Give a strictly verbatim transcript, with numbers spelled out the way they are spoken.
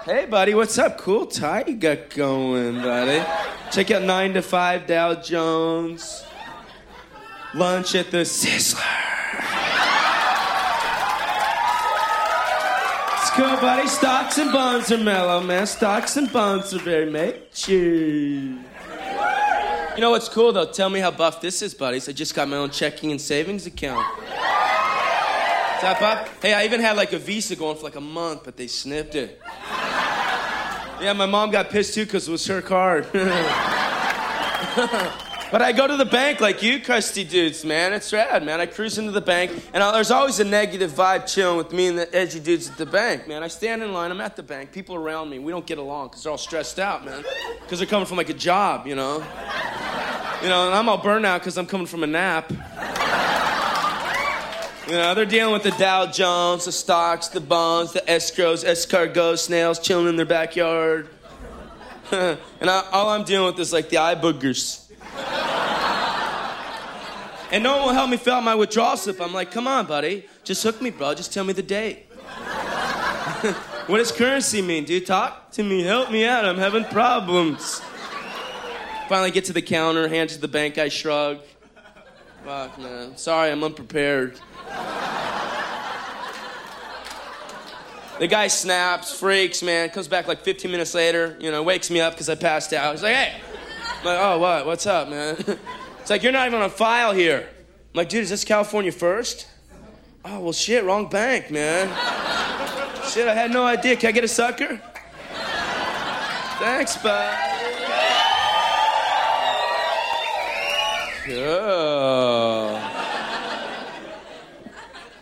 Hey, buddy, what's up? Cool tie you got going, buddy. Check out nine to five Dow Jones. Lunch at the Sizzler. It's cool, buddy. Stocks and bonds are mellow, man. Stocks and bonds are very mate. Cheers. You know what's cool, though? Tell me how buff this is, buddies. I just got my own checking and savings account. Is that buff? Hey, I even had like a Visa going for like a month, but they snipped it. Yeah, my mom got pissed too because it was her card. But I go to the bank like you crusty dudes, man. It's rad, man. I cruise into the bank, and I, there's always a negative vibe chilling with me and the edgy dudes at the bank, man. I stand in line. I'm at the bank. People around me, we don't get along because they're all stressed out, man. Because they're coming from like a job, you know. You know, and I'm all burnt out because I'm coming from a nap. You know, they're dealing with the Dow Jones, the stocks, the bonds, the escrows, escargots, snails chilling in their backyard. And I, all I'm dealing with is like the eye boogers. And no one will help me fill out my withdrawal slip. I'm like, come on, buddy. Just hook me, bro. Just tell me the date. What does currency mean, dude? Talk to me. Help me out. I'm having problems. Finally get to the counter, hand to the bank guy, shrug. Fuck, man. Sorry, I'm unprepared. The guy snaps, freaks, man. Comes back like fifteen minutes later, you know, wakes me up because I passed out. He's like, hey. I'm like, oh, what? What's up, man? It's like, you're not even on file here. I'm like, dude, is this California First? Oh, well, shit, wrong bank, man. Shit, I had no idea. Can I get a sucker? Thanks, bud. Cool.